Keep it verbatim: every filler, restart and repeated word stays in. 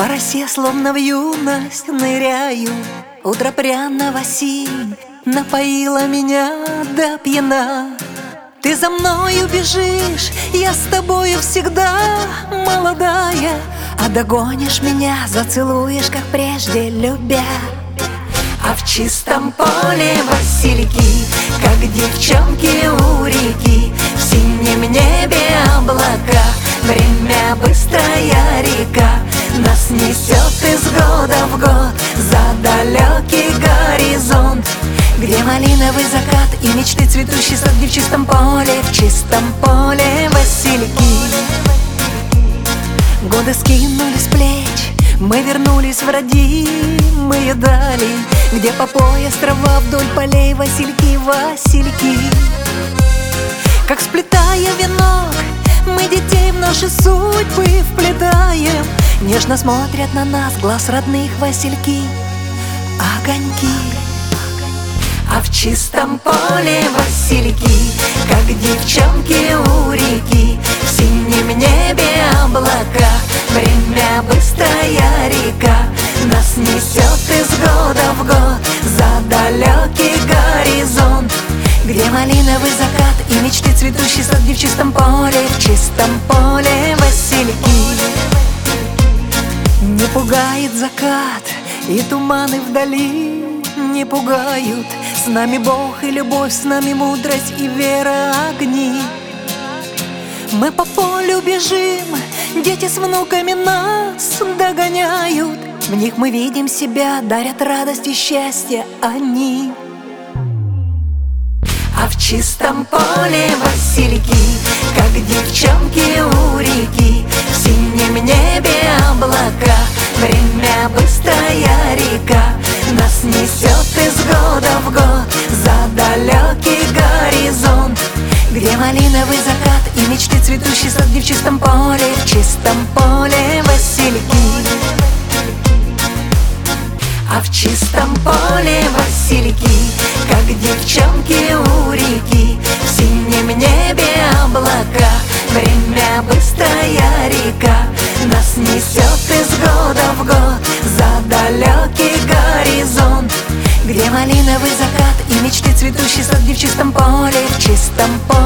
По росе, словно в юность, ныряю. Утро пряного синь напоила меня до пьяна. Ты за мною бежишь, я с тобою всегда молодая. А догонишь меня, зацелуешь, как прежде, любя. А в чистом поле васильки, как девчонки у реки. В синем небе облака, время быстрая река. Нас несет из года в год за далекий горизонт, где малиновый закат и мечты цветущий сад, где в чистом поле, в чистом поле васильки. Годы скинули с плеч, мы вернулись в родимые дали, где по пояс трава вдоль полей васильки, васильки. Как сплетая венок, мы детей в наши судьбы вплетаем. Нежно смотрят на нас глаз родных васильки, огоньки. А в чистом поле васильки, как девчонки у реки. В синем небе облака, время быстрая река. Нас несет из года в год за далекий горизонт, где малиновый закат и мечты цветущий сад, где в чистом поле, в чистом поле васильки. Не пугает закат и туманы вдали не пугают. С нами Бог и любовь, с нами мудрость и вера, огни. Мы по полю бежим, дети с внуками нас догоняют. В них мы видим себя, дарят радость и счастье они. А в чистом поле васильки, как девчонки у реки. В синем небе облака, время быстрая река. Нас несет из года в год за далекий горизонт, где малиновый закат и мечты цветущий сад, где в чистом поле, в чистом поле васильки. А в чистом поле васильки, как девчонки у реки. В синем небе облака, время быстрая река. Нас несет из года в год за далекий горизонт, где малиновый закат и мечты цветущий сад, где в чистом поле, в чистом поле.